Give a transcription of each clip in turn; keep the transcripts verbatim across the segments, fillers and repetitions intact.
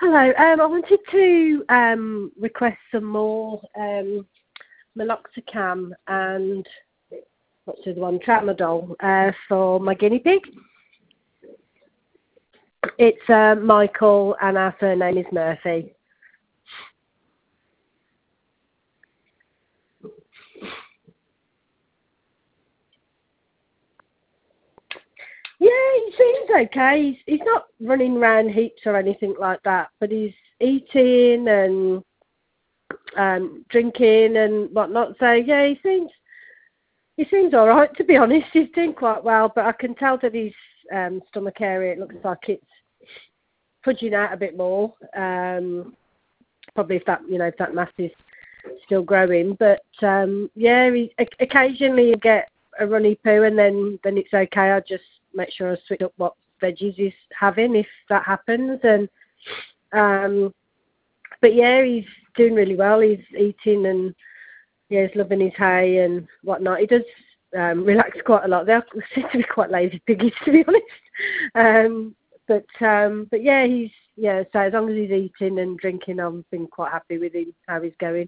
Hello. Um, I wanted to um, request some more um, meloxicam and what's the other one? Tramadol uh, for my guinea pig. It's uh, Michael, and our surname is Murphy. Yeah, he seems okay. He's, he's not running around heaps or anything like that, but he's eating and um, drinking and whatnot. So yeah, he seems he seems all right, to be honest. He's doing quite well, but I can tell that his um, stomach area, it looks like it's pudging out a bit more. Um, probably if that you know if that mass is still growing, but um, yeah, he, occasionally you get a runny poo, and then then it's okay. I just make sure I switch up what veggies he's having if that happens, and um, but yeah, he's doing really well. He's eating and yeah, he's loving his hay and whatnot. He does um, relax quite a lot. They seem to be quite lazy piggies, to be honest. Um, but um, but yeah, he's yeah. So as long as he's eating and drinking, I've been quite happy with him how he's going.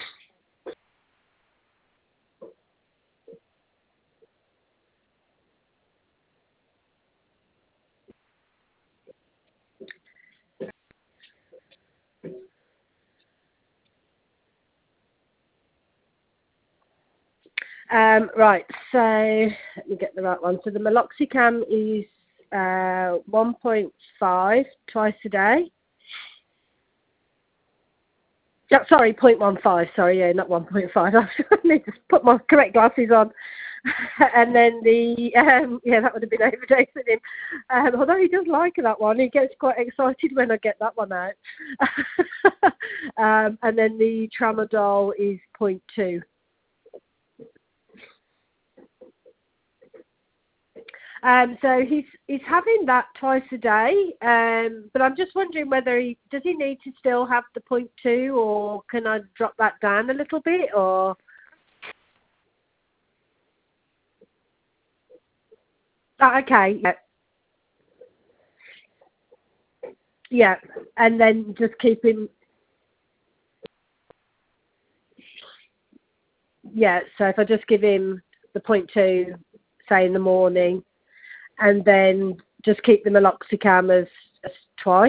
Um, right, so let me get the right one. So the meloxicam is uh, one point five twice a day. Oh, sorry, zero point one five. Sorry, yeah, not one point five. I need to put my correct glasses on. And then the, um, yeah, that would have been overdosing him. Um, although he does like that one. He gets quite excited when I get that one out. um, and then the tramadol is zero point two. Um, so he's he's having that twice a day, um, but I'm just wondering whether he does he need to still have the point two, or can I drop that down a little bit, or oh, okay, yeah, yeah, and then just keep him, yeah. So if I just give him the point two, say in the morning, and then just keep the meloxicam as, as twice.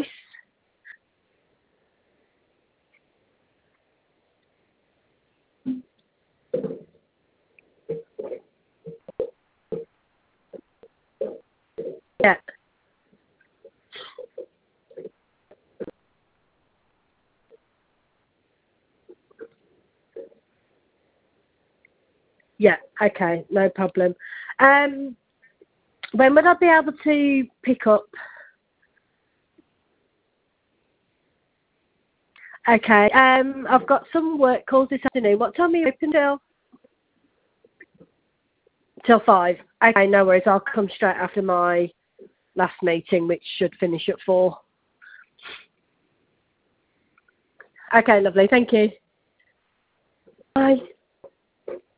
Yeah. Yeah, okay, no problem. Um, when would I be able to pick up? Okay, um, I've got some work calls this afternoon. What time are you open till? Till five. Okay, no worries. I'll come straight after my last meeting, which should finish at four. Okay, lovely. Thank you. Bye.